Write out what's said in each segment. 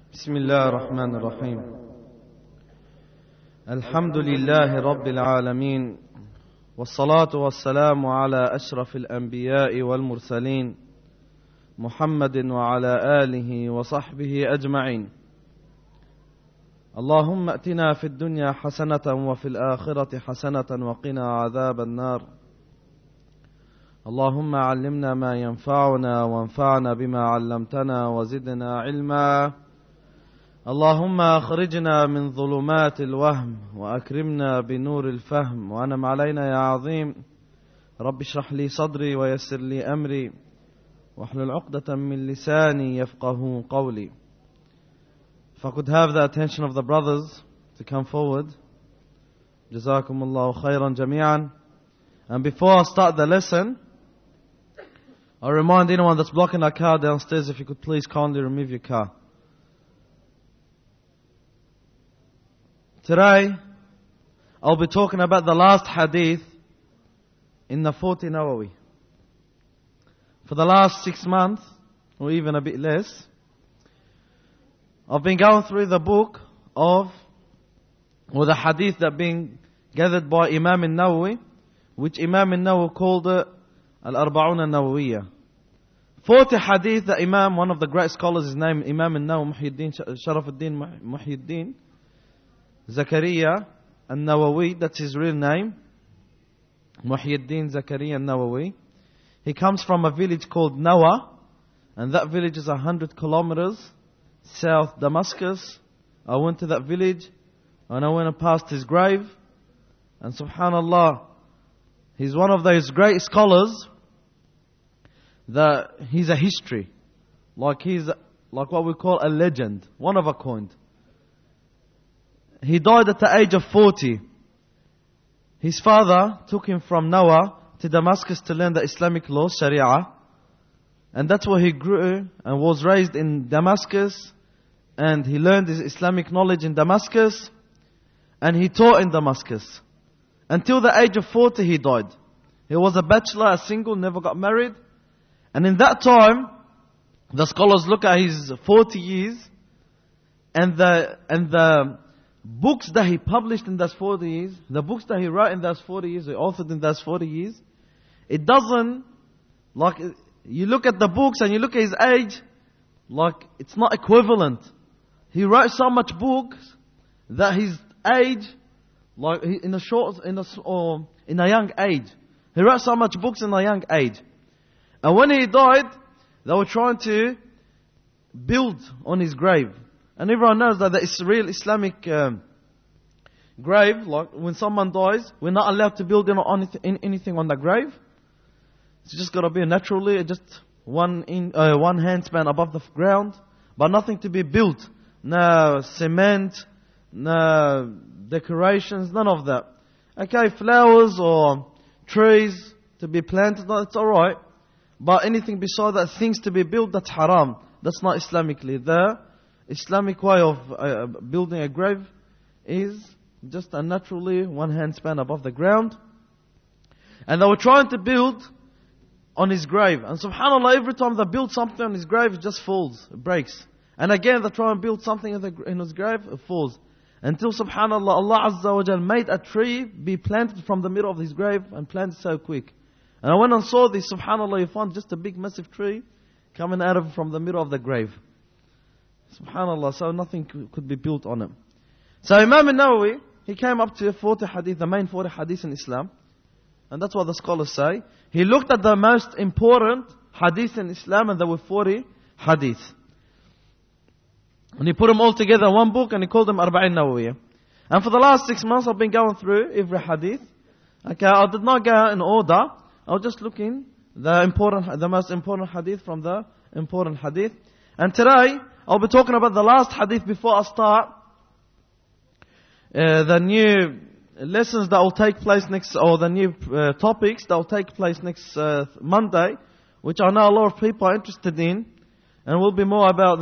بسم الله الرحمن الرحيم. الحمد لله رب العالمين، والصلاة والسلام على أشرف الأنبياء والمرسلين محمد وعلى آله وصحبه أجمعين. اللهم ائتنا في الدنيا حسنة وفي الآخرة حسنة وقنا عذاب النار. اللهم علمنا ما ينفعنا وانفعنا بما علمتنا وزدنا علما. اللهم أخرجنا من ظلمات الوهم وأكرمنا بنور الفهم وأنم علينا يا عظيم. رب اشرح لي صدري ويسر لي أمري واحلل عقدة من لساني يفقه قولي. If I could have the attention of the brothers to come forward. جزاكم الله خيرا جميعا. And before I start the lesson, I remind anyone that's blocking our car downstairs, if you could please kindly remove your car. Today, I'll be talking about the last hadith in the 40 Nawawi. For the last 6 months, or even a bit less, I've been going through the book of, or the hadith that being gathered by Imam al-Nawawi, which Imam al-Nawawi called it Al-Arba'un al-Nawawiyya. 40 hadith that Imam, one of the great scholars, his name Imam al-Nawawi Sharafuddin Muhyiddin Zakaria al-Nawawi, that's his real name, Muhyiddin Zakaria al-Nawawi. He comes from a village called Nawa, and that village is 100 kilometers south Damascus. I went to that village and I went past his grave, and subhanallah, he's one of those great scholars that he's a history. He's like what we call a legend, one of a kind. He died at the age of 40. His father took him from Nawa to Damascus to learn the Islamic law, Sharia. And that's where he grew and was raised in Damascus. And he learned his Islamic knowledge in Damascus. And he taught in Damascus. Until the age of 40 he died. He was a bachelor, a single, never got married. And in that time, the scholars look at his 40 years and the books that he published in those 40 years, the books that he wrote in those 40 years, he authored in those 40 years, it doesn't, you look at the books and you look at his age, it's not equivalent. He wrote so much books that his age, in a young age, he wrote so much books in a young age. And when he died, they were trying to build on his grave. And everyone knows that it's a real Islamic grave. Like when someone dies, we're not allowed to build anything on the grave. It's just got to be naturally just one handspan above the ground, but nothing to be built. No cement, no decorations, none of that. Okay, flowers or trees to be planted, that's alright. But anything beside that, things to be built, that's haram. That's not Islamically. The Islamic way of building a grave is just a naturally one handspan above the ground. And they were trying to build on his grave. And subhanAllah, every time they build something on his grave, it just falls, it breaks. And again, they try and build something in his grave, it falls. Until subhanAllah, Allah Azza wa Jal made a tree be planted from the middle of his grave and planted so quick. And I went and saw this, subhanAllah, you found just a big massive tree coming out from the middle of the grave. SubhanAllah, so nothing could be built on him. So Imam al-Nawawi, he came up to 40 hadith, the main 40 hadith in Islam. And that's what the scholars say. He looked at the most important hadith in Islam, and there were 40 hadith. And he put them all together in one book and he called them Arba'in Nawawiyya. And for the last 6 months I've been going through every hadith. Okay, I did not go in order. I was just looking the most important hadith from the important hadith. And today I'll be talking about the last hadith before I start the new lessons that will take place next, or the new topics that will take place next Monday, which I know a lot of people are interested in, and will be more about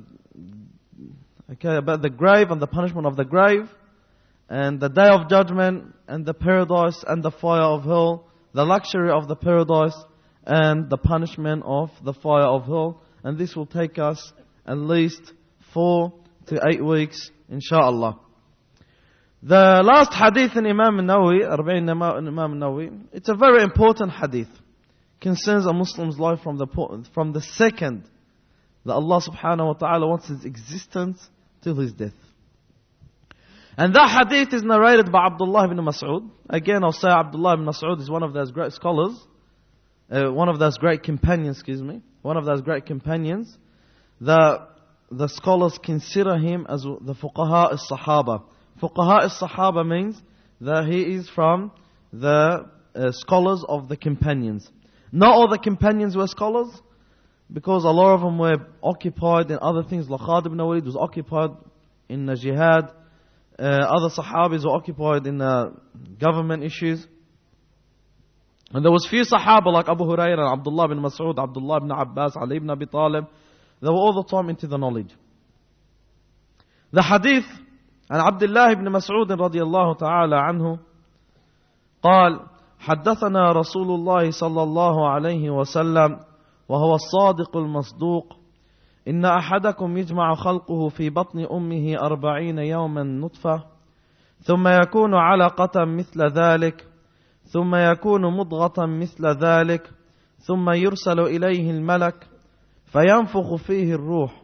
about the grave and the punishment of the grave, and the day of judgment, and the paradise and the fire of hell, the luxury of the paradise and the punishment of the fire of hell. And this will take us at least 4 to 8 weeks, inshallah. The last hadith in Imam al-Nawawi, Arba'in Imam al-Nawawi, it's a very important hadith. Concerns a Muslim's life from the second that Allah subhanahu wa ta'ala wants his existence till his death. And that hadith is narrated by Abdullah ibn Mas'ud. Again, I'll say Abdullah ibn Mas'ud is one of those great scholars, one of those great companions, one of those great companions. The scholars consider him as the fuqaha as-sahaba. Fuqaha as-sahaba means that he is from the scholars of the companions. Not all the companions were scholars, because a lot of them were occupied in other things. Like Khalid ibn Walid was occupied in the jihad. Other sahabis were occupied in government issues. And there was few sahaba like Abu Hurairah, Abdullah ibn Mas'ud, Abdullah ibn Abbas, Ali ibn Abi Talib. They were all the time into the knowledge. The hadith عن عبد الله بن مسعود رضي الله تعالى عنه قال حدثنا رسول الله صلى الله عليه وسلم وهو الصادق المصدوق إن أحدكم يجمع خلقه في بطن أمه 40 يوما نطفة ثم يكون علقة مثل ذلك ثم يكون مضغة مثل ذلك ثم يرسل إليه الملك فينفخ فيه الروح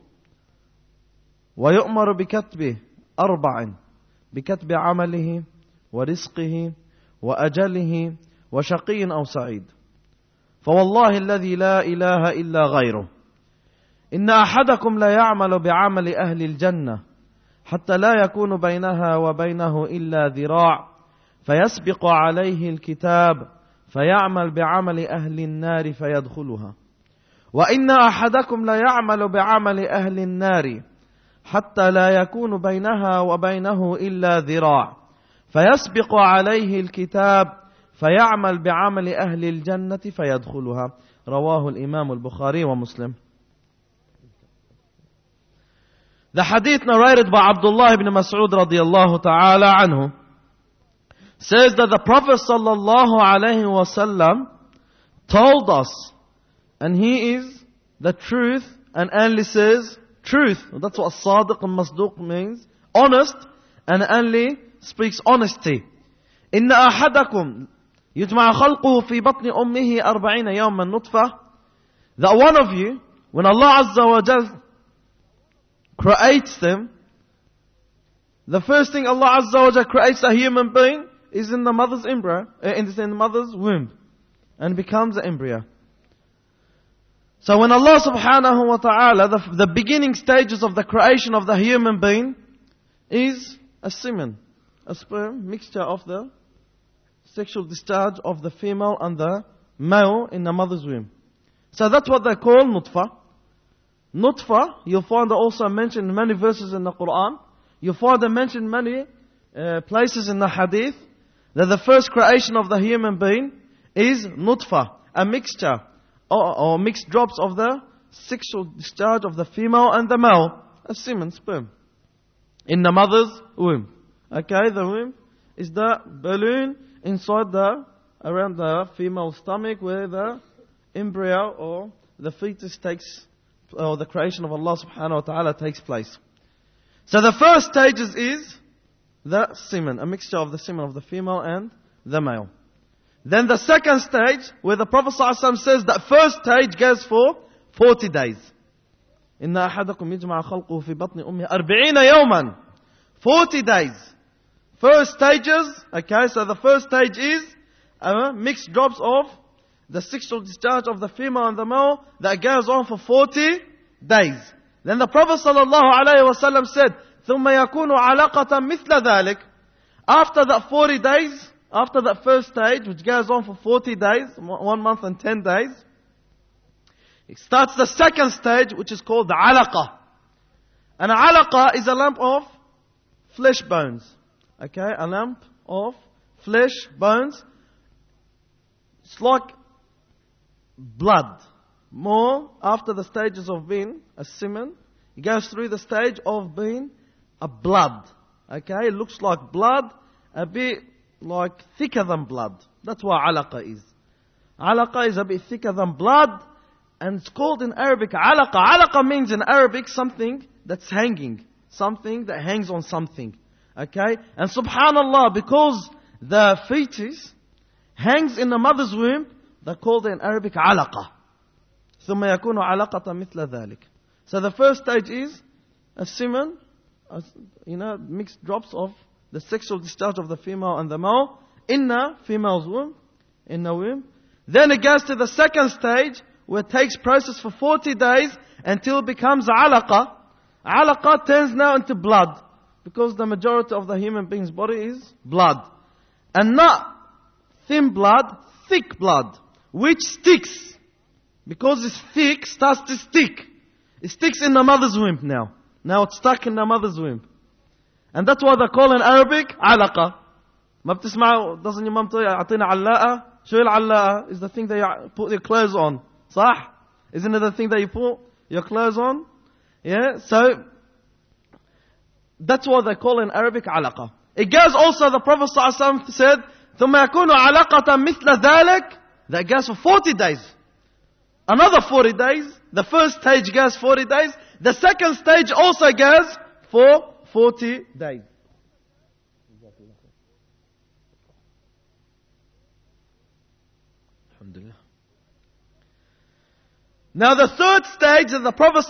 ويؤمر بكتبه 4 بكتب عمله ورزقه وأجله وشقي أو سعيد فوالله الذي لا إله إلا غيره إن أحدكم لا يعمل بعمل أهل الجنة حتى لا يكون بينها وبينه إلا ذراع فيسبق عليه الكتاب فيعمل بعمل أهل النار فيدخلها وإن أحدكم لا يعمل بعمل أهل النار حتى لا يكون بينها وبينه إلا ذراع فيسبق عليه الكتاب فيعمل بعمل أهل الجنة فيدخلها رواه الإمام البخاري ومسلم. The hadith narrated by Abdullah ibn Mas'ud radiyallahu ta'ala anhu says that the Prophet sallallahu alayhi wa sallam told us, and he is the truth and only says truth. That's what Sadiq and Masduq means. Honest, and only speaks honesty. إن أحدكم يجمع خلقه في بطن أمه 40 يوما نطفة. That one of you, when Allah Azza wa Jal creates them, the first thing Allah Azza wa Jal creates a human being is in the mother's embryo, in the mother's womb, and becomes an embryo. So when Allah subhanahu wa ta'ala, the beginning stages of the creation of the human being is a semen, a sperm mixture of the sexual discharge of the female and the male in the mother's womb. So that's what they call nutfa. Nutfa, you'll find it also mentioned in many verses in the Quran. You'll find it mentioned in many places in the hadith, that the first creation of the human being is nutfa, a mixture or mixed drops of the sexual discharge of the female and the male, a semen, sperm, in the mother's womb. Okay, the womb is the balloon inside around the female stomach where the embryo or the fetus takes, or the creation of Allah subhanahu wa ta'ala takes place. So the first stages is the semen, a mixture of the semen of the female and the male. Then the second stage, where the Prophet ﷺ says that first stage goes for 40 days. إِنَّ أَحَدَكُمْ يَجْمَعَ خَلْقُهُ فِي بَطْنِ أُمِّهِ 40 يَوْمًا. 40 days. First stages, okay, so the first stage is mixed drops of the sexual discharge of the female and the male that goes on for 40 days. Then the Prophet ﷺ said, ثُمَّ يَكُونُ عَلَقَةً مِثْلَ ذَلك. After that 40 days, after that first stage, which goes on for 40 days, 1 month and 10 days, it starts the second stage, which is called the alaqa. And a alaqa is a lump of flesh bones. Okay, a lump of flesh bones. It's like blood. More after the stages of being a semen, it goes through the stage of being a blood. Okay, it looks like blood, a bit like thicker than blood. That's what alaqa is. Alaqa is a bit thicker than blood, and it's called in Arabic alaqa. Alaqa means in Arabic something that's hanging. Something that hangs on something. Okay? And subhanallah, because the fetus hangs in the mother's womb, they're called in Arabic alaqa. ثم يكون علقة مثل ذلك. So the first stage is a semen, mixed drops of the sexual discharge of the female and the male in the female's womb, in the womb. Then it goes to the second stage, where it takes process for 40 days until it becomes alaqa. Alaqa turns now into blood, because the majority of the human being's body is blood. And not thin blood, thick blood, which sticks. Because it's thick, starts to stick. It sticks in the mother's womb now. Now it's stuck in the mother's womb. And that's what they call in Arabic, alaqa. ما بتسمعوا, doesn't your mom tell you, أعطينا علاقة? شو العلاقة? Is the thing that you put your clothes on. صح? Isn't it the thing that you put your clothes on? Yeah, so that's what they call in Arabic alaqa. It goes also, the Prophet ﷺ said, ثم يكون علاقة مثل ذلك. That goes for 40 days. Another 40 days. The first stage goes 40 days. The second stage also goes for 40 days. Alhamdulillah. Now the third stage that the Prophet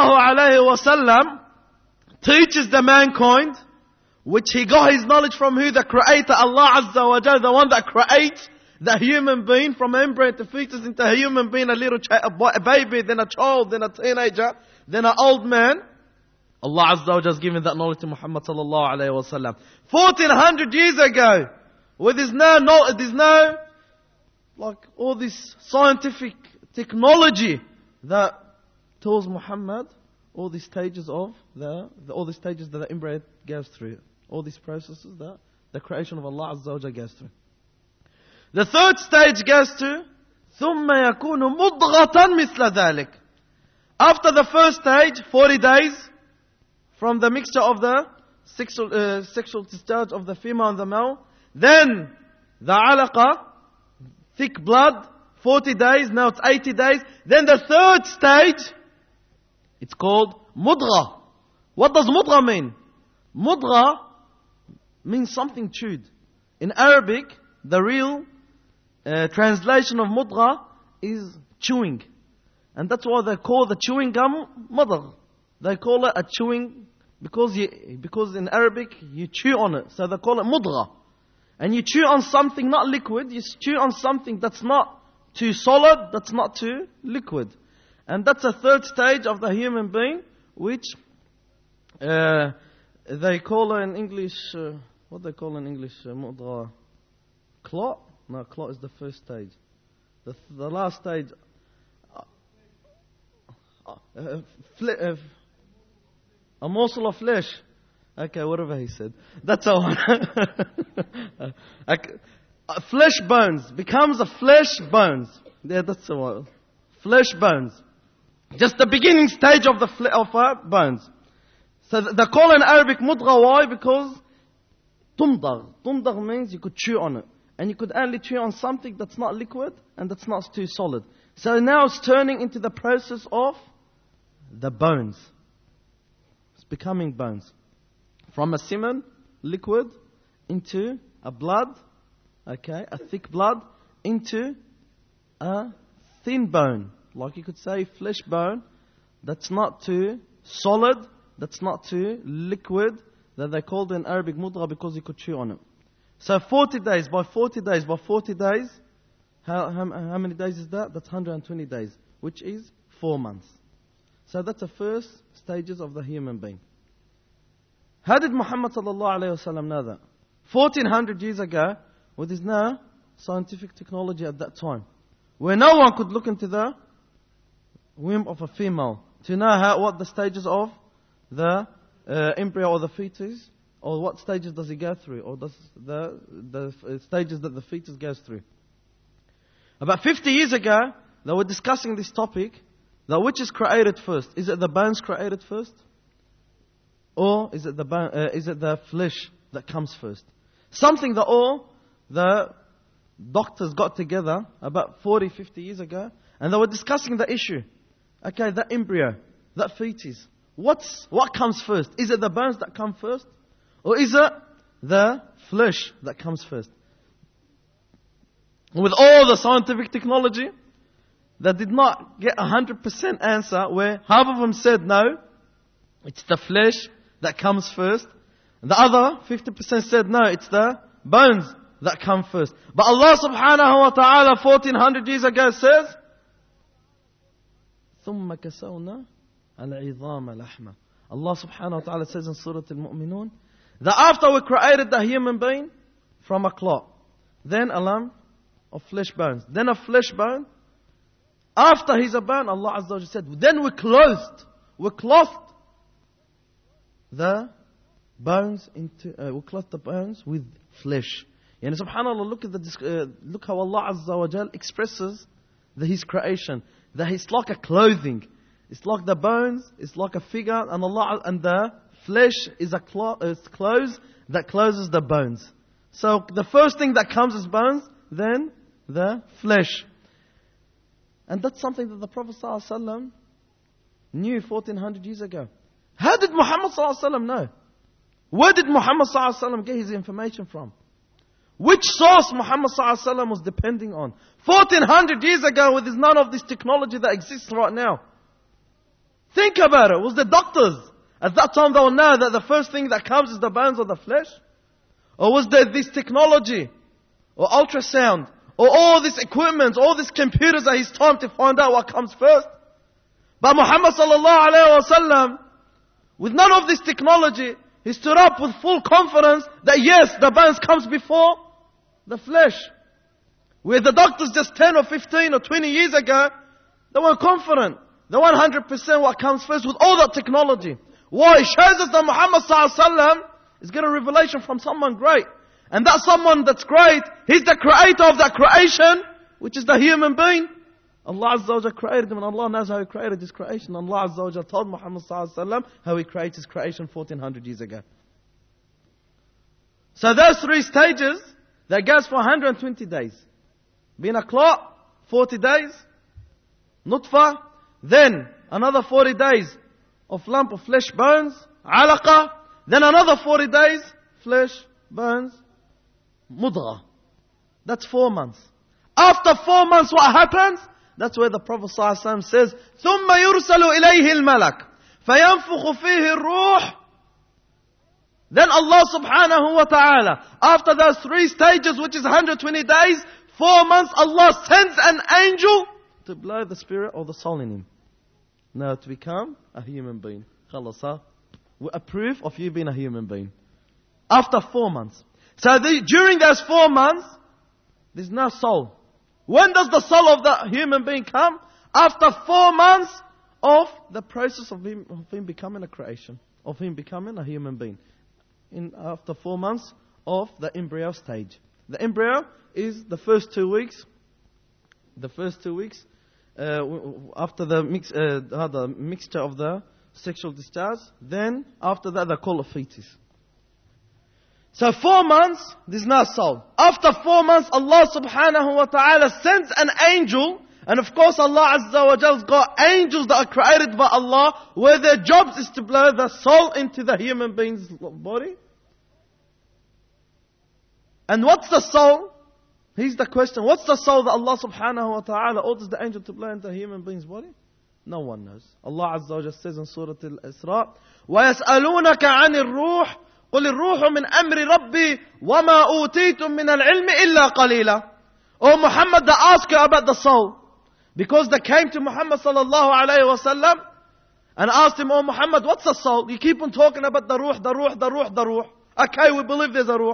ﷺ teaches the mankind, which he got his knowledge from who? The Creator, Allah Azza wa Jalla, the one that creates the human being from embryo to fetus into a human being, a baby, then a child, then a teenager, then an old man. Allah Azza wa Jalla has given that knowledge to Muhammad sallallahu alayhi wa sallam. 1400 years ago, where there's no, like all this scientific technology that tells Muhammad all these stages of all the stages that the embryo goes through, all these processes that the creation of Allah Azza wa Jalla goes through. The third stage goes to ثم يكون مضغة مثل ذلك. After the first stage, 40 days from the mixture of the sexual discharge of the female and the male, then the alaqa, thick blood, 40 days, now it's 80 days. Then the third stage, it's called mudgha. What does mudgha mean? Mudgha means something chewed. In Arabic, the real translation of mudgha is chewing. And that's why they call the chewing gum mudgh. They call it a chewing, because in Arabic you chew on it. So they call it mudgha. And you chew on something not liquid, you chew on something that's not too solid, that's not too liquid. And that's a third stage of the human being, which they call in English, what they call in English, mudgha? Clot? No, clot is the first stage. The last stage, a morsel of flesh. Okay, whatever he said. That's all. Flesh bones becomes a flesh bones. Yeah, that's all. Flesh bones. Just the beginning stage of the bones. So they call in Arabic mudgha. Why? Because tumdagh. Tumdagh means you could chew on it. And you could only chew on something that's not liquid and that's not too solid. So now it's turning into the process of the bones. It's becoming bones. From a semen, liquid, into a blood, okay, a thick blood, into a thin bone. Like you could say flesh bone, that's not too solid, that's not too liquid, that they called in Arabic mudgha because you could chew on it. So 40 days, by 40 days, how many days is that? That's 120 days, which is 4 months. So that's the first stages of the human being. How did Muhammad sallallahu alayhi wa sallam know that? 1400 years ago, where there's no scientific technology at that time, where no one could look into the womb of a female to know what the stages of the embryo or the fetus, or what stages does it go through, or does the stages that the fetus goes through. About 50 years ago, they were discussing this topic, that which is created first? Is it the bones created first? Or is it the flesh that comes first? Something that all the doctors got together about 40, 50 years ago, and they were discussing the issue. Okay, that embryo, that fetus, what comes first? Is it the bones that come first? Or is it the flesh that comes first? With all the scientific technology, that did not get 100% answer, where half of them said no, it's the flesh that comes first. And the other 50% said no, it's the bones that come first. But Allah subhanahu wa ta'ala 1400 years ago says, ثُمَّ كَسَوْنَا الْعِظَامَ لَحْمًا. Allah subhanahu wa ta'ala says in Surah Al-Mu'minun, that after we created the human being from a clot, then a lump of flesh bones, then a flesh bone, after he's a bone, Allah Azza wa Jalla said, then we clothed the bones with flesh. And subhanAllah, look how Allah Azza wa Jal expresses His creation. That it's like a clothing. It's like the bones, it's like a figure, and the flesh is clothes that closes the bones. So the first thing that comes is bones, then the flesh. And that's something that the Prophet ﷺ knew 1400 years ago. How did Muhammad ﷺ know? Where did Muhammad ﷺ get his information from? Which source Muhammad ﷺ was depending on? 1400 years ago, with none of this technology that exists right now. Think about it. Was the doctors at that time, they will know that the first thing that comes is the bones or the flesh? Or was there this technology or ultrasound or all this equipment, all these computers at his time to find out what comes first? But Muhammad sallallahu alayhi wa sallam, with none of this technology, he stood up with full confidence that yes, the bones comes before the flesh. Where the doctors just 10 or 15 or 20 years ago, they weren't confident. They weren't 100% what comes first with all that technology. Why? It shows us that Muhammad sallallahu alayhi wa sallam is getting a revelation from someone great. And that someone that's great, he's the creator of that creation, which is the human being. Allah Azza wa Jalla created him, and Allah knows how He created His creation. Allah Azza wa Jalla told Muhammad sallallahu alaihi wasallam how He created His creation 1400 years ago. So those three stages, that goes for 120 days. Being a clot, 40 days. Nutfa, then another 40 days of lump of flesh bones. Alaqa, then another 40 days, flesh, bones. Mudgha. That's 4 months. After 4 months, what happens? That's where the Prophet ﷺ says, ثُمَّ يُرْسَلُ إِلَيْهِ الْمَلَكُ فَيَنْفُخُ فِيهِ الرُّوحِ. Then Allah subhanahu wa ta'ala, after those 3 stages, which is 120 days, 4 months, Allah sends an angel to blow the spirit or the soul in him. Now to become a human being. Khalasa. We approve of you being a human being. After 4 months. So during those 4 months, there's no soul. When does the soul of the human being come? After 4 months of the process of him becoming a creation. Of him becoming a human being. After 4 months of the embryo stage. The embryo is the first 2 weeks. The first 2 weeks after the mixture of the sexual discharge. Then after that they call a fetus. So 4 months, there's no soul. After 4 months, Allah subhanahu wa ta'ala sends an angel. And of course Allah Azza wa Jalla has got angels that are created by Allah, where their jobs is to blow the soul into the human being's body. And what's the soul? Here's the question. What's the soul that Allah subhanahu wa ta'ala orders the angel to blow into the human being's body? No one knows. Allah Azza wa Jalla says in Surah Al-Isra, وَيَسْأَلُونَكَ عَنِ الرُّوحِ قُلِ الرُّوحُ مِنْ أَمْرِ رَبِّي وَمَا أُوتِيتُم مِّنَ الْعِلْمِ إِلَّا قَلِيلًا. Oh Muhammad, they ask you about the soul. Because they came to Muhammad sallallahu alayhi wa sallam and asked him, oh Muhammad, what's the soul? You keep on talking about the ruh, the ruh, the ruh, the ruh. Okay, we believe there's a ruh.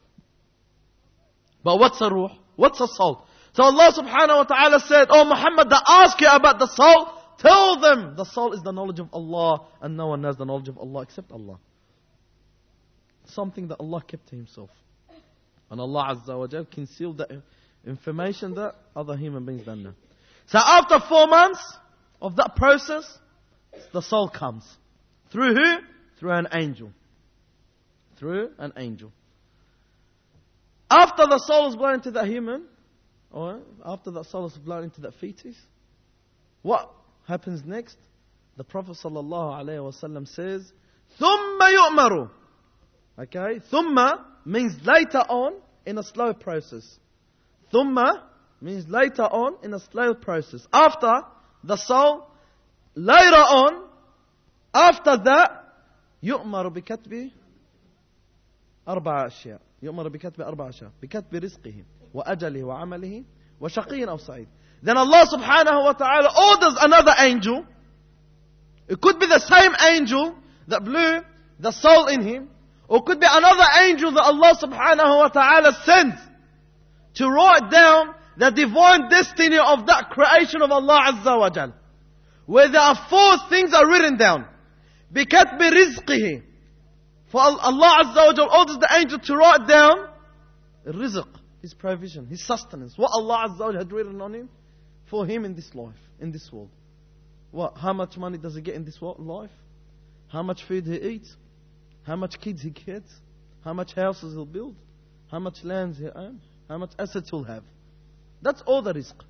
But what's a ruh? What's a soul? So Allah subhanahu wa ta'ala said, oh Muhammad, they ask you about the soul. Tell them the soul is the knowledge of Allah, and no one knows the knowledge of Allah except Allah. Something that Allah kept to Himself. And Allah Azza wa Jal concealed that information that other human beings don't know. So after 4 months of that process, the soul comes. Through who? Through an angel. Through an angel. After the soul is blown into that human, or after that soul is blown into that fetus, what happens next? the Prophet ﷺ says, ثُمَّ يُؤْمَرُ. Okay, ثُمَّ means later on in a slow process. ثُمَّ means later on in a slow process. After the soul, later on, after that, يؤمر بكتب أربع أشياء. يؤمر بكتب أربع أشياء. بكتب رزقه وأجله وعمله وشقي أو سعيد. Then Allah subhanahu wa ta'ala orders another angel. It could be the same angel that blew the soul in him, or it could be another angel that Allah subhanahu wa ta'ala sent to write down the divine destiny of that creation of Allah Azza wa Jal. Where there are 4 things are written down. بِكَتْبِ رِزْقِهِ. For Allah Azza wa Jal orders the angel to write down rizq, his provision, his sustenance. What Allah Azza wa Jal had written on him, for him in this life, in this world. What? How much money does he get in this life? How much food he eats? How much kids he gets? How much houses he'll build? How much lands he owns? How much assets he'll have? That's all the rizq.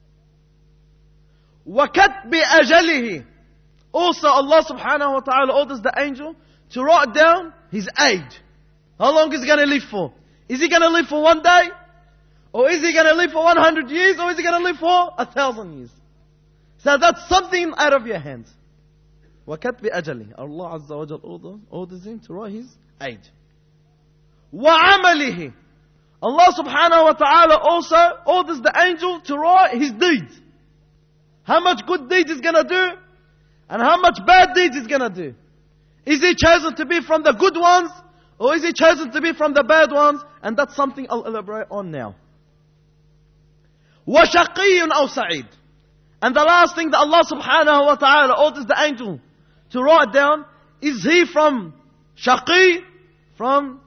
وَكَتْبِ أَجَلِهِ. Also Allah subhanahu wa ta'ala orders the angel to write down his age. How long is he going to live for? Is he going to live for 1 day? Or is he going to live for 100 years? Or is he going to live for 1,000 years? So that's something out of your hands. وَكَتْبِ أَجَلِهِ. Allah Azza wa Jal orders him to write his age. وَعَمَلِهِ. Allah subhanahu wa ta'ala also orders the angel to write his deeds. How much good deeds he's going to do, and how much bad deeds he's going to do. Is he chosen to be from the good ones, or is he chosen to be from the bad ones? And that's something I'll elaborate on now. وَشَقِيٌّ أَوْ سَعِيدٌ. And the last thing that Allah subhanahu wa ta'ala orders the angel to write down, is he from shaqi, from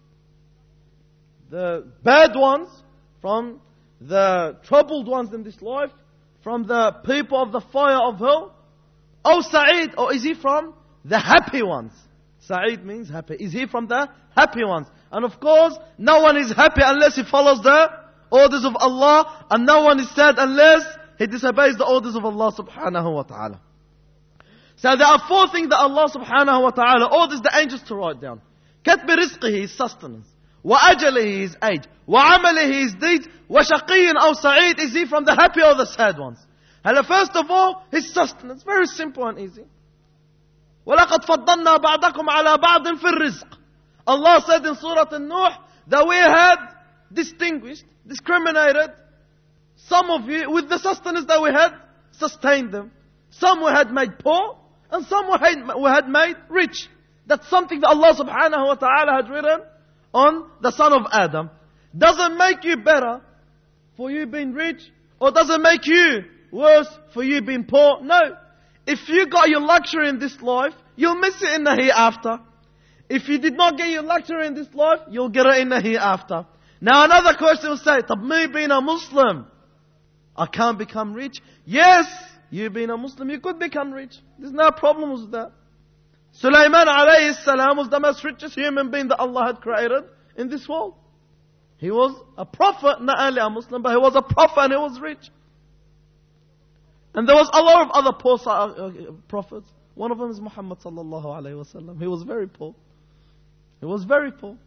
the bad ones, from the troubled ones in this life, from the people of the fire of hell, or Sa'id, or is he from the happy ones? Sa'id means happy. Is he from the happy ones? And of course, no one is happy unless he follows the orders of Allah, and no one is sad unless he disobeys the orders of Allah subhanahu wa ta'ala. So there are 4 things that Allah subhanahu wa ta'ala orders the angels to write down. كَتْبِ رِزْقِهِ, his sustenance. وَأَجَلِهِ, his age. وَعَمَلِهِ, his deeds. وَشَقِيٌّ أَوْ سَعِيدٌ, is he from the happy or the sad ones? And first of all, his sustenance. Very simple and easy. وَلَقَدْ فَضَّلْنَا بَعْضَكُمْ عَلَى بَعْضٍ فِي الرِّزْقِ. Allah said in Surah An-Nuh that we had discriminated some of you with the sustenance that we had sustained them. Some we had made poor, and some we had made rich. That's something that Allah subhanahu wa ta'ala had written on the son of Adam. Doesn't make you better for you being rich, or doesn't make you worse for you being poor. No. If you got your luxury in this life, you'll miss it in the hereafter. If you did not get your luxury in this life, you'll get it in the hereafter. Now another question will say, "Tab me being a Muslim, I can't become rich." Yes, you being a Muslim, you could become rich. There's no problem with that. Sulaiman alayhi salam was the most richest human being that Allah had created in this world. He was a prophet, not only a Muslim, but he was a prophet and he was rich. And there was a lot of other poor prophets. One of them is Muhammad sallallahu alayhi wasallam. He was very poor. He was very poor.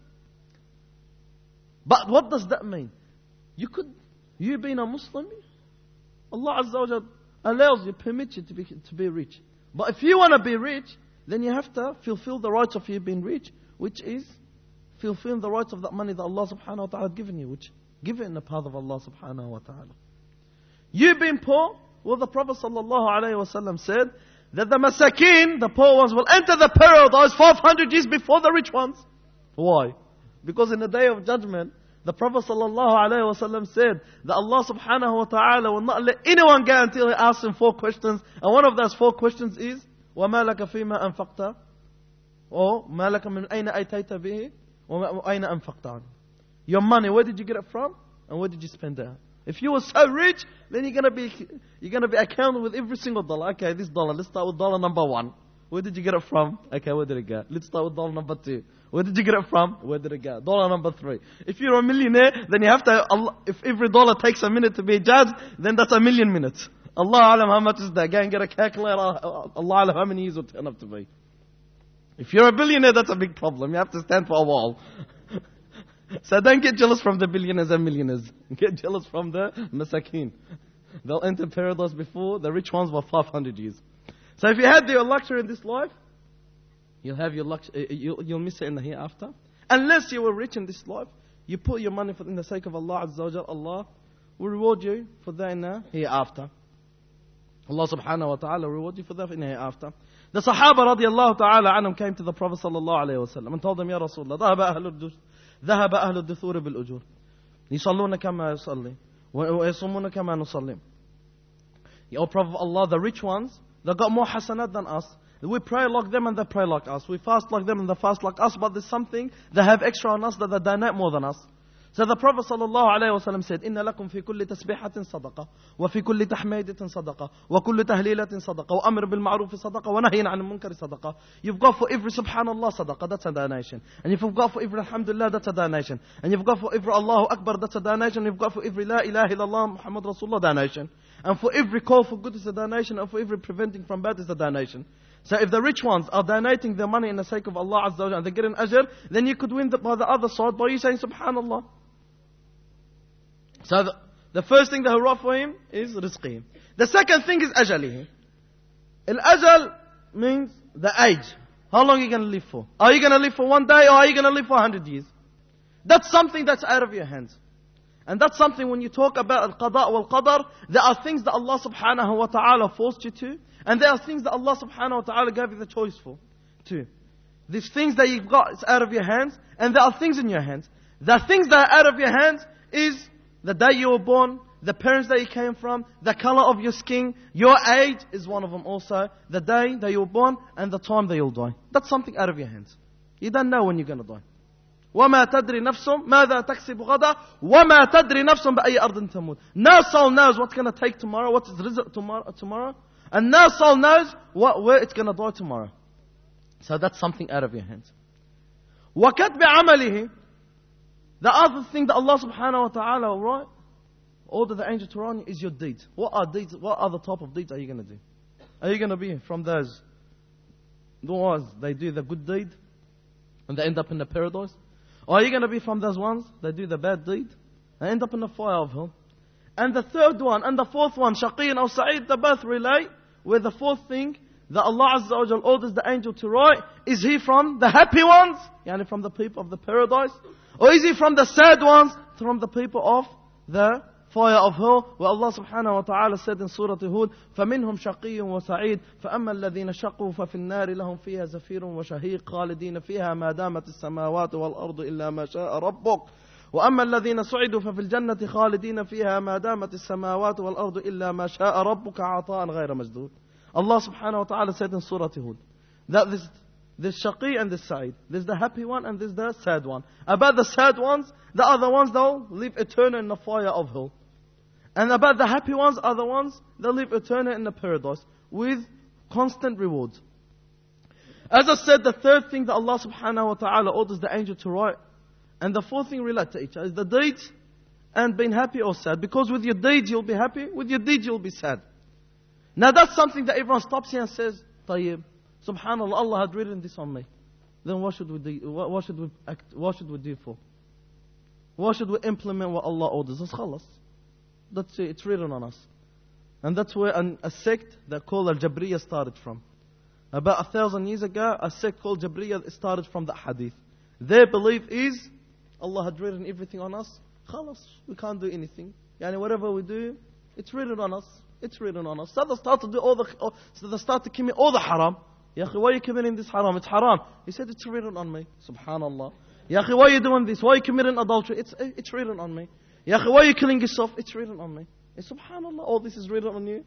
But what does that mean? You being a Muslim, Allah Azza wa Jal allows you, permits you to be rich. But if you want to be rich, then you have to fulfill the rights of you being rich, which is fulfilling the rights of that money that Allah subhanahu wa ta'ala had given you, which give it in the path of Allah subhanahu wa ta'ala. You being poor, well, the Prophet sallallahu alayhi wa sallam said that the masakin, the poor ones, will enter the paradise 500 years before the rich ones. Why? Because in the day of judgment, the Prophet sallallahu alayhi wa sallam said that Allah subhanahu wa ta'ala will not let anyone go until he asks him 4 questions. And one of those 4 questions is, وَمَا لَكَ فِي مَا أَنفَقْتَ, or مَا لَكَ مِنْ أَيْنَ أَيْتَيْتَ بِهِ وَأَيْنَ أَنفَقْتَ عَنْهُ. Your money, where did you get it from? And where did you spend it? If you were so rich, then you're gonna be accountable with every single dollar. Okay, this dollar, let's start with dollar number 1. Where did you get it from? Okay, where did it go? Let's start with dollar number 2. Where did you get it from? Where did it go? Dollar number 3. If you're a millionaire, then you have to, if every dollar takes a minute to be judged, then that's 1,000,000 minutes. Allah alam how much is that? Go and get a calculator. Allah alam how many years will turn up to be. If you're a billionaire, that's a big problem. You have to stand for a while. So don't get jealous from the billionaires and millionaires. Get jealous from the masakin. They'll enter paradise before the rich ones for 500 years. So if you had your luxury in this life, you'll have your luxury. You'll miss it in the hereafter. Unless you were rich in this life, you put your money in the sake of Allah Azza wa Jal. Allah will reward you for that in the hereafter. Allah Subhanahu wa Taala will reward you for that in the hereafter. The Sahaba radiallahu ta'ala anhum came to the Prophet sallallahu alayhi wa sallam and told him, Ya Rasulullah, ذهب أهل الدثور بالأجور يصلون كما يصلي ويصومون كما نصلي. O Prophet of Allah, the rich ones, they got more hasanat than us. We pray like them and they pray like us. We fast like them and they fast like us. But there's something they have extra on us that they donate more than us. So the Prophet ﷺ said, إِنَّ لَكُمْ فِي كُلِّ تَسْبِحَةٍ صَدَقَةٍ وَفِي كُلِّ تَحْمِيدَةٍ صَدَقَةٍ وَكُلِّ تَهْلِيلَةٍ صَدَقَةٍ وَأَمْرٍ بِالْمَعْرُوفِ صَدَقَةٍ وَنَهْيٍ عَنِ الْمُنْكَرِ صَدَقَةٍ. You've got for every Subhanallah sadaqah, that's a donation. And if you've got for every Alhamdulillah, that's a donation. And you've got for every Allahu Akbar, that's a donation. And you've got for every La ilaha illallah Muhammad Rasulullah, donation. And for every call for good is a donation. And for every preventing from bad is a donation. So if the rich ones are donating their money in the sake of Allah Azza wa Jalla and they get an ajr, then you could win by the other side by you saying Subhanallah. So the first thing that will write for him is rizqihim. The second thing is ajalihim. Al-ajal means the age. How long are you going to live for? Are you going to live for 1 day or are you going to live for 100 years? That's something that's out of your hands. And that's something when you talk about al-qada' wal-qadar, there are things that Allah subhanahu wa ta'ala forced you to. And there are things that Allah subhanahu wa ta'ala gave you the choice for, too. These things that you've got, it's out of your hands. And there are things in your hands. The things that are out of your hands is the day you were born, the parents that you came from, the color of your skin, your age is one of them also. The day that you were born and the time that you'll die. That's something out of your hands. You don't know when you're going to die. وَمَا تَدْرِ نَفْسٌ مَاذَا تَكْسِبُ غَدًا وَمَا تَدْرِ نَفْسٌ بَأَيِّ أَرْضٍ تَمُوتُ. No soul knows what's going to take tomorrow, what is rizq tomorrow. And no soul knows where it's going to die tomorrow. So that's something out of your hands. وَكَتْبِ عَمَلِهِ. The other thing that Allah subhanahu wa ta'ala will write, order the angel to write, is your deeds. What are deeds? What other type of deeds are you going to do? Are you going to be from those ones they do the good deed and they end up in the paradise? Or are you going to be from those ones that do the bad deed and end up in the fire of hell? And the third one and the fourth one, Shaqi or Sa'id, they both relate with the fourth thing that Allah Azza wa Jal orders the angel to write. Is he from the happy ones, yani from the people of the paradise? Or is he from the sad ones, from the people of the fire of hell? Where Allah subhanahu wa ta'ala said in Surah Hud, فَمِنْهُمْ شَقِيٌّ وَسَعِيدٌ فَأَمَّا الَّذِينَ شَقُوا فَفِي النَّارِ لَهُمْ فِيهَا زَفِيرٌ وَشَهِيقٌ خَالِدِينَ فِيهَا مَا دَامَتِ السَّمَاوَاتُ وَالْأَرْضُ إِلَّا مَا شَاءَ رَبُّكَ وَأَمَّا الَّذِينَ سُعِدُوا فَفِي الْجَنَّةِ خَالِدِينَ فِيهَا مَا دَامَتِ السَّمَاوَاتُ وَالْأَرْضُ إِلَّا مَا شَاءَ رَبُّكَ عَطَاءً غَيْرَ مَجْدُودٍ. Allah subhanahu wa ta'ala said in Surah Hud that there's Shaqi and there's Sa'id. There's the happy one and there's the sad one. About the sad ones, the other ones they'll live eternal in the fire of hell. And about the happy ones are the ones that live eternal in the paradise with constant rewards. As I said, the third thing that Allah subhanahu wa ta'ala orders the angel to write, and the fourth thing relate to each other, is the deeds and being happy or sad. Because with your deeds you'll be happy, with your deeds you'll be sad. Now that's something that everyone stops here and says, Tayyib, subhanallah, Allah had written this on me. Then what should we do? What should we do for? What should we implement what Allah orders us? Khalas. That's it, it's written on us. And that's where a sect that called Al-Jabriya started from. About 1,000 years ago, a sect called Jabriya started from the hadith. Their belief is, Allah had written everything on us. Khalas, we can't do anything. Yani whatever we do, it's written on us. It's written on us. So they start to do so they start to commit all the haram. Ya akhi, why are you committing this haram? It's haram. He said, it's written on me. Subhanallah. Ya akhi, why are you doing this? Why are you committing adultery? It's written on me. Ya akhi, why are you killing yourself? It's written on me. Subhanallah, all this is written on you.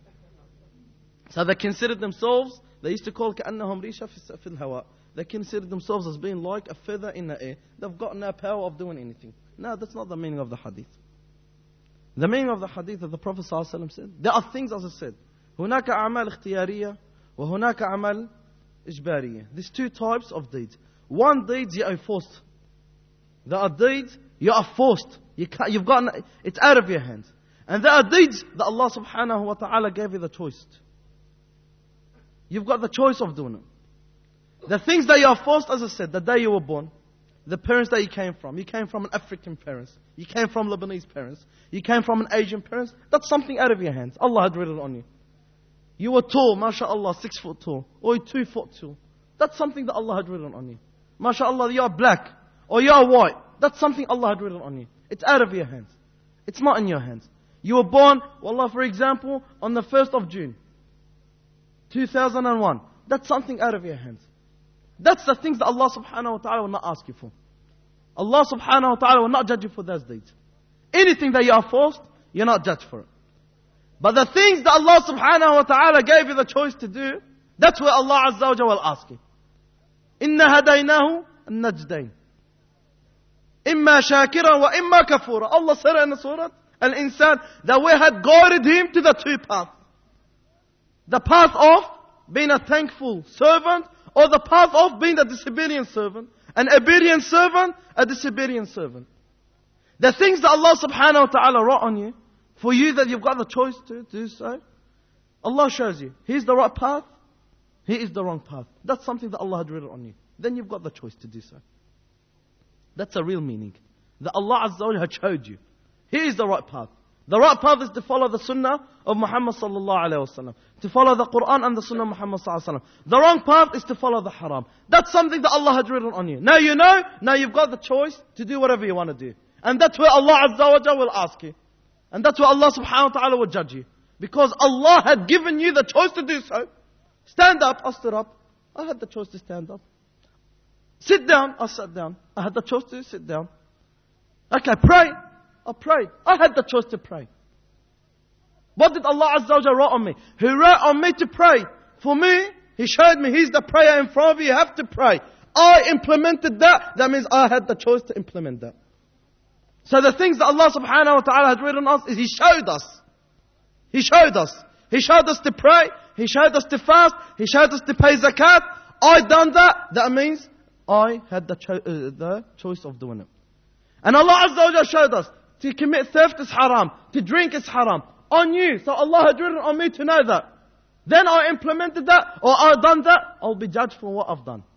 So they considered themselves, they used to call كأنهم ريشة في الهواء. They considered themselves as being like a feather in the air. They've got no power of doing anything. No, that's not the meaning of the hadith. The meaning of the hadith that the Prophet ﷺ said, there are things, as I said, هناك أعمال اختيارية وهناك أعمال إجبارية. These two types of deeds. One deeds you are forced. There are deeds you are forced. It's out of your hands. And there are deeds that Allah subhanahu wa ta'ala gave you the choice. You've got the choice of doing it. The things that you are forced, as I said, the day you were born, the parents that you came from an African parents, you came from Lebanese parents, you came from an Asian parents, that's something out of your hands. Allah had written on you. You were tall, mashallah, 6 foot tall, or 2 foot tall. That's something that Allah had written on you. MashaAllah, you are black, or you are white. That's something Allah had written on you. It's out of your hands. It's not in your hands. You were born, wallah, for example, on the 1st of June, 2001. That's something out of your hands. That's the things that Allah subhanahu wa ta'ala will not ask you for. Allah subhanahu wa ta'ala will not judge you for those deeds. Anything that you are forced, you're not judged for it. But the things that Allah subhanahu wa ta'ala gave you the choice to do, that's where Allah azza wa jalla will ask you. إِنَّا هَدَيْنَاهُ النَّجْدَيْنِ إِمَّا شَاكِرًا وَإِمَّا كَفُورًا. Allah said in the surah Al-Insan that we had guided him to the 2 paths. The path of being a thankful servant, or the path of being a disobedient servant. An obedient servant, a disobedient servant. The things that Allah subhanahu wa ta'ala wrote on you, for you that you've got the choice to do so, Allah shows you. Here's the right path, here is the wrong path. That's something that Allah had written on you. Then you've got the choice to do so. That's a real meaning. That Allah Azza wa Jalla had showed you. Here is the right path. The right path is to follow the sunnah of Muhammad sallallahu alayhi wa sallam. To follow the Quran and the sunnah of Muhammad sallallahu alayhi wa sallam. The wrong path is to follow the haram. That's something that Allah had written on you. Now you know, now you've got the choice to do whatever you want to do. And that's where Allah Azza wa Jalla will ask you. And that's where Allah subhanahu wa ta'ala will judge you. Because Allah had given you the choice to do so. Stand up, I stood up. I had the choice to stand up. Sit down, I sat down. I had the choice to sit down. Okay, pray. I prayed. I had the choice to pray. What did Allah Azza wa Jalla write on me? He wrote on me to pray. For me, He showed me, here's the prayer in front of you, you have to pray. I implemented that. That means I had the choice to implement that. So the things that Allah subhanahu wa ta'ala had written us is He showed us. He showed us. He showed us to pray. He showed us to fast. He showed us to pay zakat. I done that. That means I had the choice of doing it. And Allah Azza wa Jalla showed us to commit theft is haram. To drink is haram. On you. So Allah had written on me to know that. Then I implemented that, or I done that, I'll be judged for what I've done.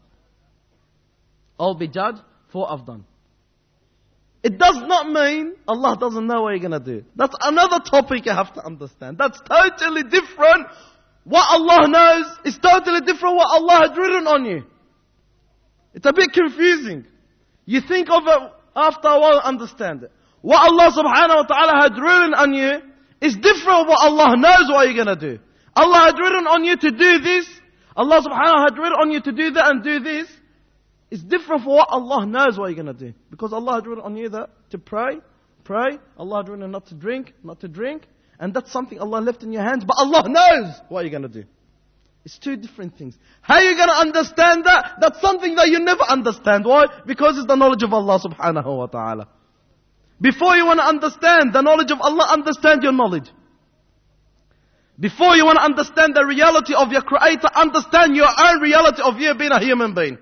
I'll be judged for what I've done. It does not mean Allah doesn't know what you're going to do. That's another topic you have to understand. That's totally different. What Allah knows is totally different what Allah had written on you. It's a bit confusing. You think of it after a while, understand it. What Allah subhanahu wa ta'ala had written on you is different what Allah knows what you're going to do. Allah had written on you to do this. Allah subhanahu wa ta'ala had written on you to do that and do this. It's different for what Allah knows what you're going to do. Because Allah had written on you that to pray. Allah had written not to drink. And that's something Allah left in your hands. But Allah knows what you're going to do. It's two different things. How are you going to understand that? That's something that you never understand. Why? Because it's the knowledge of Allah subhanahu wa ta'ala. Before you want to understand the knowledge of Allah, understand your knowledge. Before you want to understand the reality of your Creator, understand your own reality of you being a human being.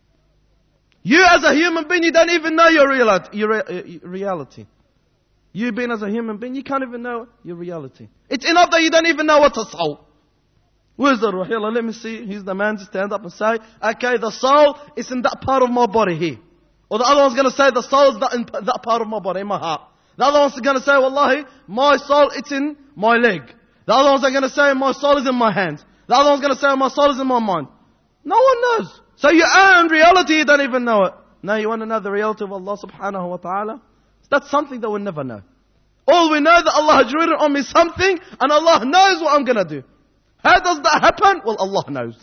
You as a human being, you don't even know your reality. You being as a human being, you can't even know your reality. It's enough that you don't even know what's a soul. Where's the ruh? Let me see. He's the man to stand up and say, okay, the soul is in that part of my body here. Or the other one's going to say, the soul is not in that part of my body, in my heart. The other one's going to say, wallahi, my soul, it's in my leg. The other ones are going to say, my soul is in my hands. The other one's going to say, my soul is in my mind. No one knows. So your own reality, you don't even know it. Now you want to know the reality of Allah subhanahu wa ta'ala? That's something that we'll never know. All we know that Allah has written on me something, and Allah knows what I'm going to do. How does that happen? Well, Allah knows.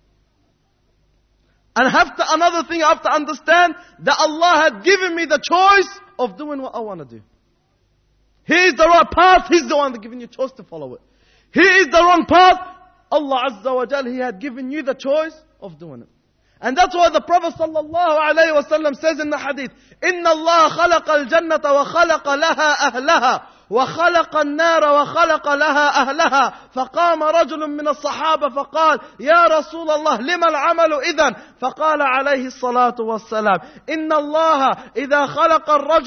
And another thing I have to understand, that Allah had given me the choice of doing what I want to do. Here's the right path, He's the one that giving you a choice to follow it. Here is the wrong path, Allah Azza wa Jal, He had given you the choice of doing it. And that's why the Prophet sallallahu alayhi wa sallam says in the hadith, إِنَّ اللَّهَ خَلَقَ الْجَنَّةَ وَخَلَقَ لَهَا أَهْلَهَا وخلق النار وخلق لها أهلها فقام رجل من الصحابة فقال يا رسول الله لما العمل إذن فقال عليه الصلاة والسلام إن الله إذا خلق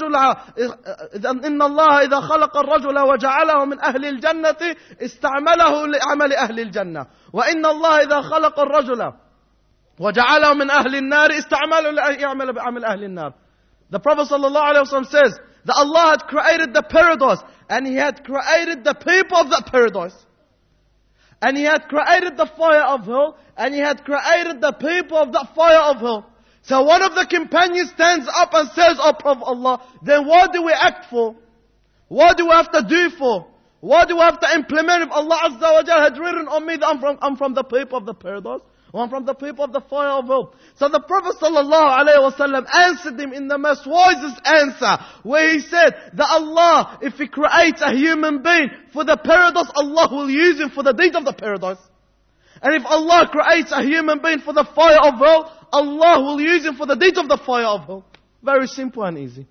الرجل وجعله من أهل الجنة استعمله لعمل أهل الجنة وإن الله إذا خلق الرجل وجعله من أهل النار استعمله ليعمل بعمل أهل النار. The Prophet ﷺ says that Allah had created the paradise and He had created the people of that paradise. And He had created the fire of hell and He had created the people of that fire of hell. So one of the companions stands up and says, "Oh Prophet Allah, then what do we act for? What do we have to do for? What do we have to implement if Allah Azza wa Jalla had written on me that I'm from the people of the paradise? Or from the people of the fire of hell?" So the Prophet ﷺ answered him in the most wisest answer, where he said that Allah, if He creates a human being for the paradise, Allah will use him for the deeds of the paradise. And if Allah creates a human being for the fire of hell, Allah will use him for the deeds of the fire of hell. Very simple and easy.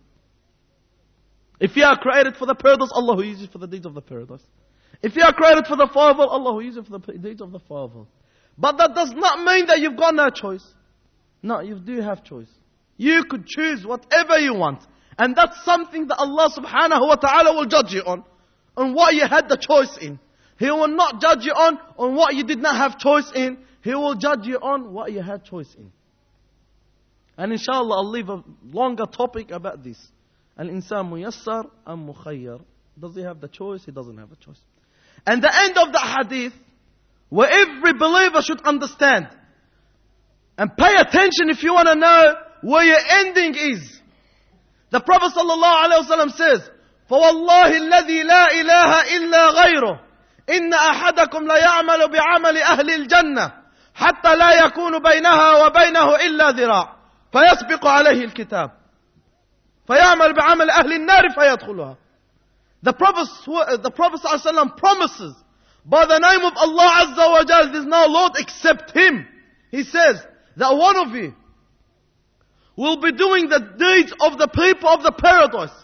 If you are created for the paradise, Allah will use you for the deeds of the paradise. If you are created for the fire of hell, Allah will use you for the deeds of the fire of hell. But that does not mean that you've got no choice. No, you do have choice. You could choose whatever you want. And that's something that Allah subhanahu wa ta'ala will judge you on what you had the choice in. He will not judge you on what you did not have choice in. He will judge you on what you had choice in. And inshallah I'll leave a longer topic about this. Al-insan muyassar am mukhayyar. Does he have the choice? He doesn't have a choice. And the end of the hadith, where every believer should understand and pay attention if you want to know where your ending is. The Prophet ﷺ says, فَوَاللَّهِ الَّذِي لَا إِلَهَ إِلَّا غَيْرُهُ إِنَّ أَحَدَكُمْ لَيَعْمَلُ بِعَمَلِ أَهْلِ الْجَنَّةِ حَتَّى لَا يَكُونُ بَيْنَهَا وَبَيْنَهُ إِلَّا ذِرَاعٌ فَيَسْبِقُ عَلَيْهِ الْكِتَابُ فَيَعْمَلُ بِعَمَلِ أَهْلِ النَّارِ فَيَدْخُلُهَا. The Prophet ﷺ promises, by the name of Allah Azza wa Jal, there is no Lord except Him. He says that one of you will be doing the deeds of the people of the paradise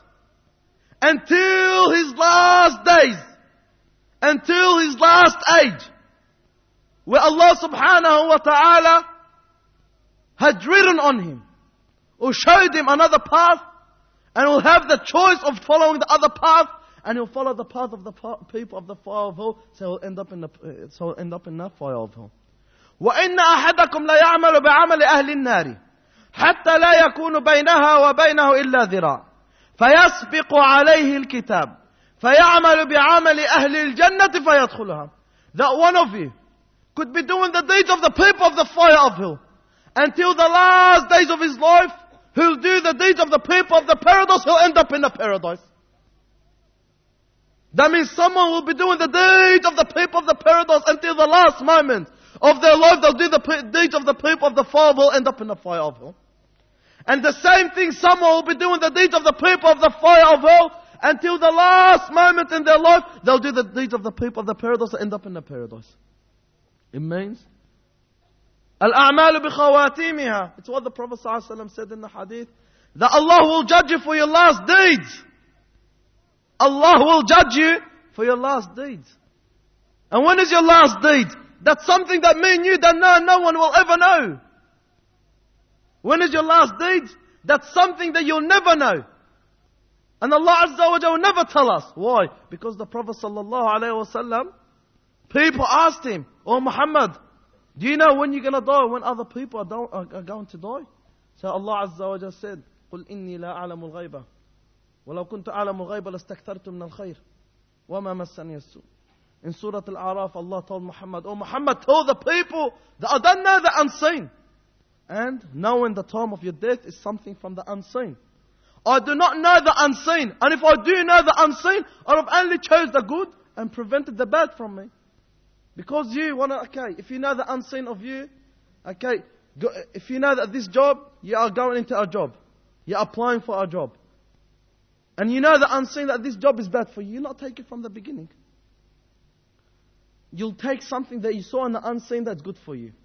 until his last days, until his last age, where Allah subhanahu wa ta'ala had written on him or showed him another path, and will have the choice of following the other path, and he'll follow the path of the people of the fire of hell, so he'll end up in the fire of hell. وَإِنَّ أَحَدَكُمْ لَيَعْمَلُ بِعَمَلِ أَهْلِ النَّارِ حَتَّى لَا يَكُونُ بَيْنَهَا وَبَيْنَهُ إِلَّا ذِرَاعٌ فَيَسْبِقُ عَلَيْهِ الْكِتَابُ فَيَعْمَلُ بِعَمَلِ أَهْلِ الْجَنَّةِ فَيَدْخُلُهَا. That one of you could be doing the deeds of the people of the fire of hell until the last days of his life. He'll do the deeds of the people of the paradise, he'll end up in the paradise. That means someone will be doing the deeds of the people of the paradise until the last moment of their life. They'll do the deeds of the people of the fire, will end up in the fire of hell. And the same thing, someone will be doing the deeds of the people of the fire of hell until the last moment in their life. They'll do the deeds of the people of the paradise and end up in the paradise. It means Al-a'malu bi-khawatimiha. It's what the Prophet ﷺ said in the hadith, that Allah will judge you for your last deeds. Allah will judge you for your last deeds. And when is your last deed? That's something that me and you don't know, no one will ever know. When is your last deed? That's something that you'll never know. And Allah Azza wa Jalla will never tell us. Why? Because the Prophet ﷺ, people asked him, "Oh Muhammad, do you know when you're going to die, when other people are going to die?" So Allah Azza wa Jalla said, قُلْ إِنِّي لَا أَعْلَمُ الْغَيْبَ وَلَوْ كُنْتُ أَعْلَمُ الْغَيْبَ لَاسْتَكْثَرْتُ مِنَ الْخَيْرِ وَمَا مَسَّنِيَ السُّوءُ. In Surah Al-A'raf, Allah told Muhammad, "Oh Muhammad, tell the people that I don't know the unseen. And knowing the time of your death is something from the unseen. I do not know the unseen. And if I do know the unseen, I have only chose the good and prevented the bad from me." Because you want to, okay, if you know the unseen of you, okay, if you know that this job, you are going into a job. You're applying for a job. And you know the unseen that this job is bad for you, you'll not take it from the beginning. You'll take something that you saw in the unseen that's good for you.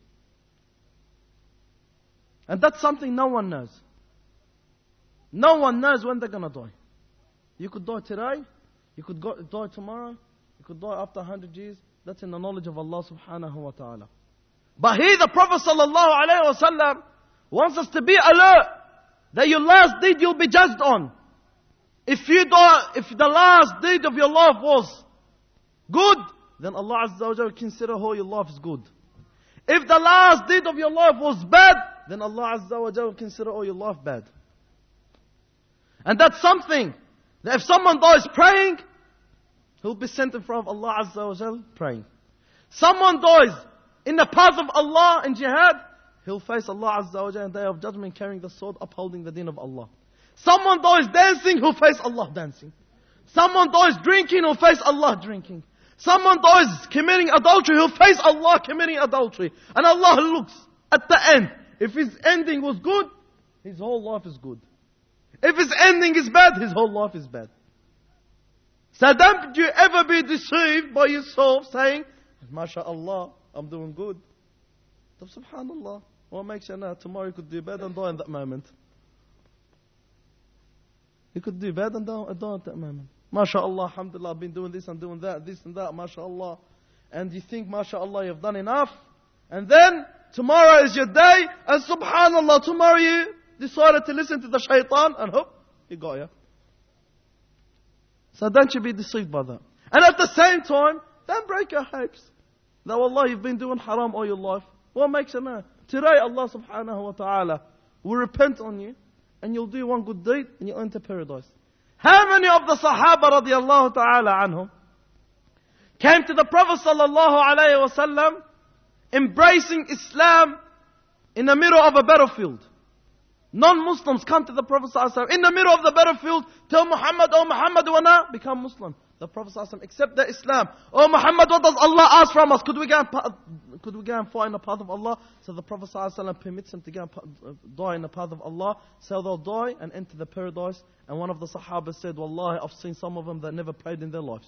And that's something no one knows. No one knows when they're going to die. You could die today. You could die tomorrow. You could die after 100 years. That's in the knowledge of Allah subhanahu wa ta'ala. But here the Prophet sallallahu alayhi wa sallam wants us to be alert that your last deed you'll be judged on. If the last deed of your life was good, then Allah Azza wa Jalla will consider how your life is good. If the last deed of your life was bad, then Allah Azza wa Jalla will consider all your life bad. And that's something that if someone dies praying, he'll be sent in front of Allah Azza wa Jalla praying. Someone dies in the path of Allah in jihad, he'll face Allah Azza wa Jalla on the day of judgment carrying the sword, upholding the deen of Allah. Someone dies dancing, he'll face Allah dancing. Someone dies drinking, he'll face Allah drinking. Someone dies committing adultery, he'll face Allah committing adultery. And Allah looks at the end. If his ending was good, his whole life is good. If his ending is bad, his whole life is bad. So don't you ever be deceived by yourself saying, MashaAllah, I'm doing good. Subhanallah. What makes you know tomorrow you could do bad and die in that moment? You could do bad and die at that moment. MashaAllah, alhamdulillah, I've been doing this and doing that, this and that, MashaAllah. And you think, MashaAllah, you've done enough. And then, tomorrow is your day, and subhanallah, tomorrow you decided to listen to the shaitan, and hope, he got you. So don't you be deceived by that. And at the same time, don't break your hopes. That wallah, you've been doing haram all your life. What makes you know? Today, Allah subhanahu wa ta'ala will repent on you, and you'll do one good deed, and you'll enter paradise. How many of the Sahaba radiallahu ta'ala anhum came to the Prophet sallallahu alayhi wa sallam embracing Islam in the middle of a battlefield? Non-Muslims come to the Prophet sallallahu alayhi wa sallam in the middle of the battlefield, tell Muhammad, oh Muhammad, wanna become Muslim. The Prophet sallallahu alayhi wa sallam accept the Islam. Oh Muhammad, what does Allah ask from us? Could we go and fight in the path of Allah? So the Prophet sallallahu alayhi wa sallam permits them to go and die in the path of Allah. So they'll die and enter the paradise. And one of the Sahaba said, Wallahi, I've seen some of them that never prayed in their lives.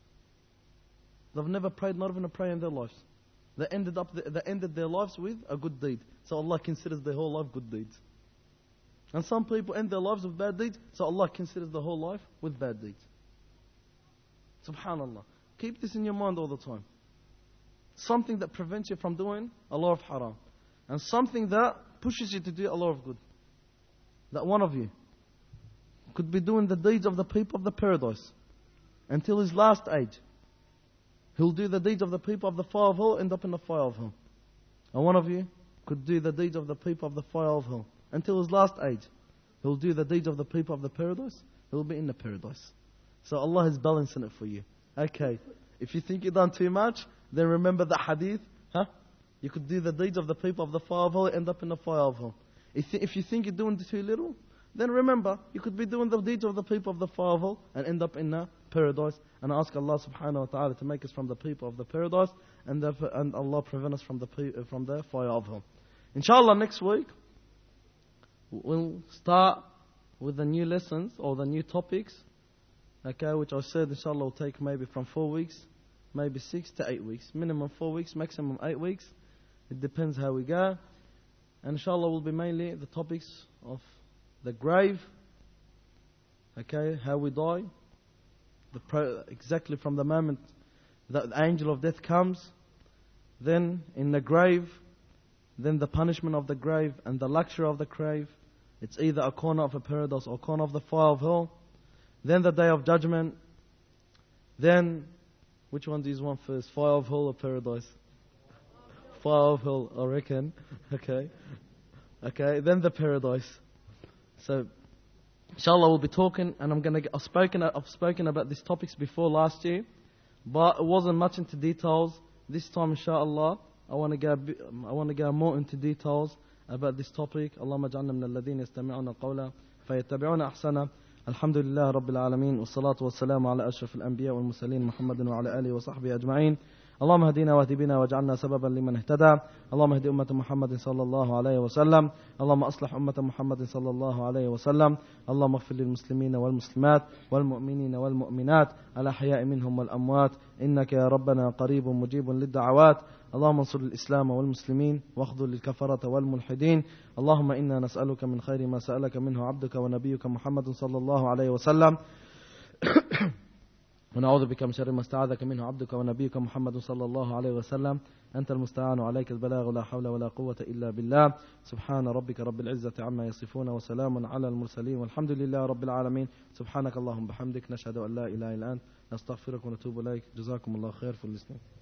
They've never prayed, not even a prayer in their lives. They ended their lives with a good deed. So Allah considers their whole life good deeds. And some people end their lives with bad deeds, so Allah considers the whole life with bad deeds. Subhanallah. Keep this in your mind all the time. Something that prevents you from doing a lot of haram. And something that pushes you to do a lot of good. That one of you could be doing the deeds of the people of the paradise until his last age. He'll do the deeds of the people of the fire of hell, end up in the fire of hell. And one of you could do the deeds of the people of the fire of hell until his last age. He'll do the deeds of the people of the paradise. He'll be in the paradise. So Allah is balancing it for you. Okay. If you think you've done too much, then remember the hadith. You could do the deeds of the people of the fire of hell, end up in the fire of hell. If you think you're doing too little, then remember, you could be doing the deeds of the people of the fire of hell and end up in the paradise. And ask Allah subhanahu wa ta'ala to make us from the people of the paradise, and Allah prevent us from the fire of hell. Inshallah, next week we'll start with the new lessons or the new topics, okay, which I said inshallah will take maybe from 4 weeks, maybe 6 to 8 weeks. Minimum 4 weeks, maximum 8 weeks. It depends how we go. And inshallah will be mainly the topics of the grave, okay, how we die, exactly from the moment that the angel of death comes, then in the grave, then the punishment of the grave and the luxury of the grave. It's either a corner of a paradise or a corner of the fire of hell. Then the day of judgment. Then, which one do you want first? Fire of hell or paradise? Fire of hell, I reckon. Okay. Then the paradise. So, inshallah we'll be talking, and I've spoken about these topics before last year, but it wasn't much into details. This time, inshallah, I want to go more into details about this topic. Allahumma ja'alna min alladhina yastami'una al-qawla fayattabi'una ahsana. Alhamdulillah Rabbil Alameen, wa salatu wa salamu ala ashraf al-anbiya wal mursaleen Muhammadin wa ala alihi wa sahbihi ajma'in. اللهم اهدنا واهد بنا واجعلنا سببا لمن اهتدى. اللهم اهد أمة محمد صلى الله عليه وسلم. اللهم أصلح أمة محمد صلى الله عليه وسلم. اللهم اغفر للمسلمين والمسلمات والمؤمنين والمؤمنات الأحياء منهم والأموات إنك يا ربنا قريب مجيب للدعوات. اللهم انصر الإسلام والمسلمين واخذل الكفرة والملحدين. اللهم إنا نسألك من خير ما سألك منه عبدك ونبيك محمد صلى الله عليه وسلم. ونعوذ بك من شر ما استعاذك منه عبدك ونبيك محمد صلى الله عليه وسلم. أنت المستعان وعليك البلاغ ولا حول ولا قوة إلا بالله. سبحان ربك رب العزة عما يصفون وسلام على المرسلين والحمد لله رب العالمين. سبحانك اللهم بحمدك نشهد أن لا إله إلا أنت نستغفرك ونتوب إليك. جزاكم الله خير for listening.